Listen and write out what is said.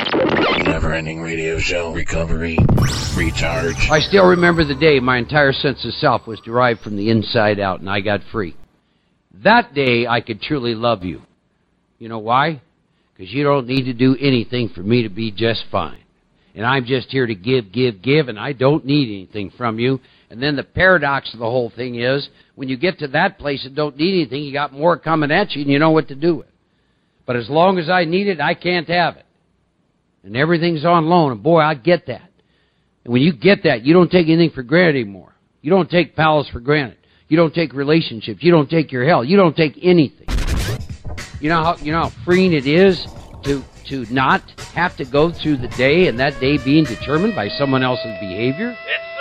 Never-ending radio show. Recovery. Recharge. I still remember the day my entire sense of self was derived from the inside out and I got free. That day I could truly love you. You know why? Because you don't need to do anything for me to be just fine. And I'm just here to give, and I don't need anything from you. And then the paradox of the whole thing is, when you get to that place and don't need anything, you got more coming at you and you know what to do with. But as long as I need it, I can't have it. And everything's on loan, and boy, I get that. And when you get that, you don't take anything for granted anymore. You don't take pals for granted. You don't take relationships. You don't take your health. You don't take anything. You know how freeing it is to not have to go through the day and that day being determined by someone else's behavior? It's